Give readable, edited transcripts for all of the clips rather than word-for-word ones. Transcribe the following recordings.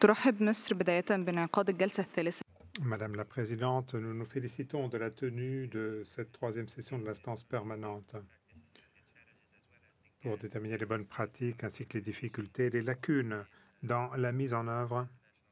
ترحب مصر بداية بانعقاد الجلسة الثالثة Madame la Présidente, nous nous félicitons de la tenue de cette troisième session de l'instance permanente pour déterminer les bonnes pratiques ainsi que les difficultés et les lacunes dans la mise en œuvre,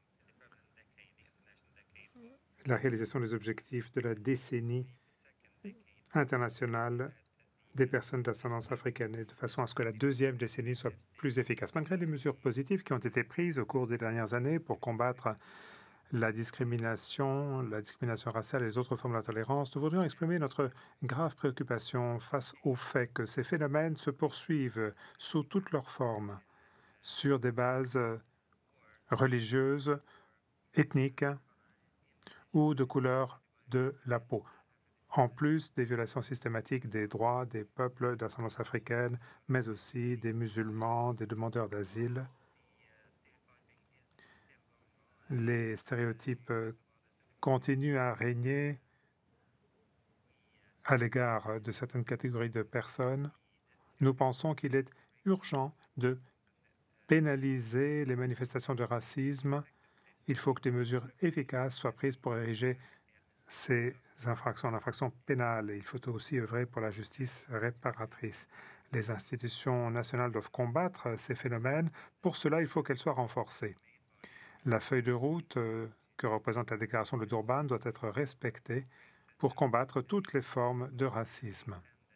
la réalisation des objectifs de la décennie internationale des personnes d'ascendance africaine et de façon à ce que la deuxième décennie soit plus efficace. Malgré les mesures positives qui ont été prises au cours des dernières années pour combattre la discrimination raciale et les autres formes d'intolérance, nous voudrions exprimer notre grave préoccupation face au fait que ces phénomènes se poursuivent sous toutes leurs formes, sur des bases religieuses, ethniques ou de couleur de la peau, en plus des violations systématiques des droits des peuples d'ascendance africaine, mais aussi des musulmans, des demandeurs d'asile. Les stéréotypes continuent à régner à l'égard de certaines catégories de personnes. Nous pensons qu'il est urgent de pénaliser les manifestations de racisme. Il faut que des mesures efficaces soient prises pour ériger ces infractions en infractions pénales. Il faut aussi œuvrer pour la justice réparatrice. Les institutions nationales doivent combattre ces phénomènes. Pour cela, il faut qu'elles soient renforcées. La feuille de route que représente la déclaration de Durban doit être respectée pour combattre toutes les formes de racisme.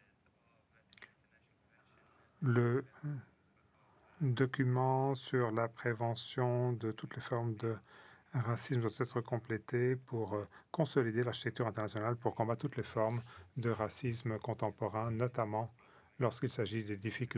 Le document sur la prévention de toutes les formes de racisme doit être complété pour consolider l'architecture internationale pour combattre toutes les formes de racisme contemporain, notamment lorsqu'il s'agit des difficultés